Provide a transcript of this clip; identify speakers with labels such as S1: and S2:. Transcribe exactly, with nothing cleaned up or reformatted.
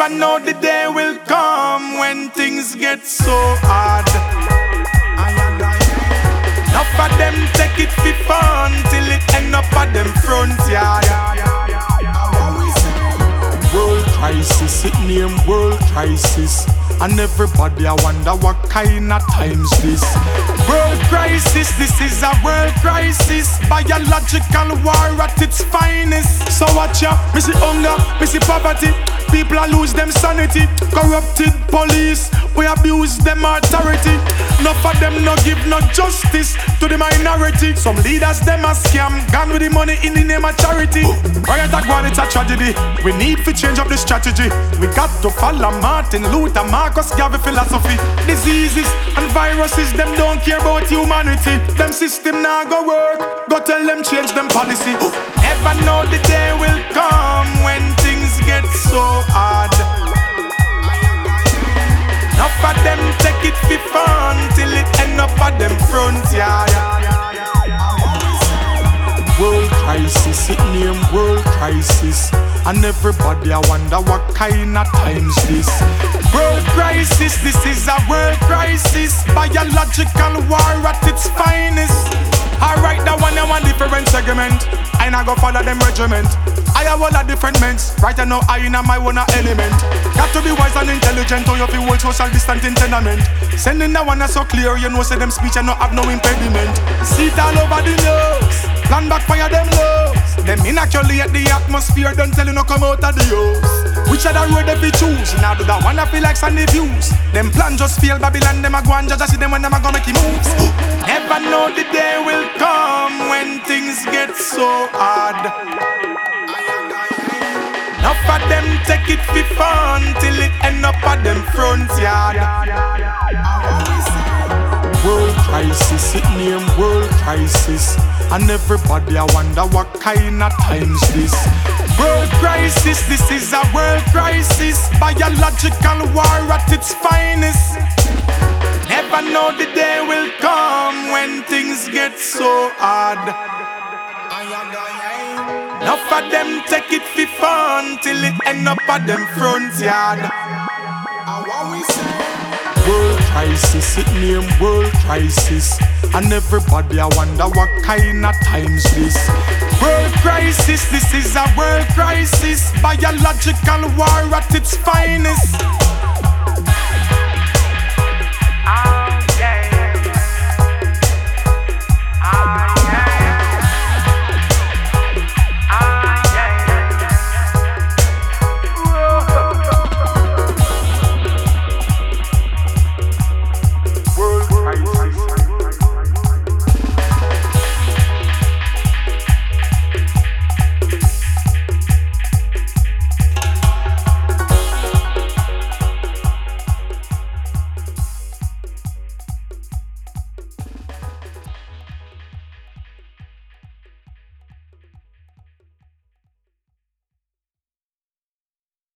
S1: know the day will come when things get so hard. Enough of them take it for fun till it end up at them front yard. World crisis, it name world crisis. And everybody I wonder what kind of times this. World crisis, this is a world crisis. Biological war at its finest. So watch ya, me see hunger, me see poverty. People a lose them sanity. Corrupted police, we abuse them authority. Enough of them no give no justice to the minority. Some leaders them a scam, gone with the money in the name of charity. Riot a one, it's a tragedy. We need to change up the strategy. We got to follow Martin Luther, Marcus Garvey philosophy. Diseases and viruses, them don't care about humanity. Them system now go work, go tell them change them policy. Never know the day will come when things get so hard. Enough of them take it for fun till it end up at them front yard. World crisis, it name world crisis. And everybody I wonder what kind of times this. World crisis, this is a world crisis. Biological war at its finest. Alright, that one I want different segment. I not go follow them regiment. I have all a different ments. Right now I in my own element. Got to be wise and intelligent or you feel hold social distant in tenement. Sending that one so clear, you know say them speech and no have no impediment. See it all over the news. Plan backfire them lows. Them inoculate the atmosphere, don't tell you no come out of the house. Which other road they fi choose? Now do that one I feel like Sunday views. Them plan just fail Babylon, them a go and judge see them when them a go make it moves. Never know the day will come when things get so hard. Enough of them take it for fun till it end up at them front yard. World crisis, it name world crisis. And everybody I wonder what kind of times this. World crisis, this is a world crisis. Biological war at its finest. Never know the day will come when things get so hard. Enough of them take it for fun till it end up at them front yard. World crisis, it name world crisis. And everybody I wonder what kind of times this. World crisis, this is a world crisis. Biological war at its finest.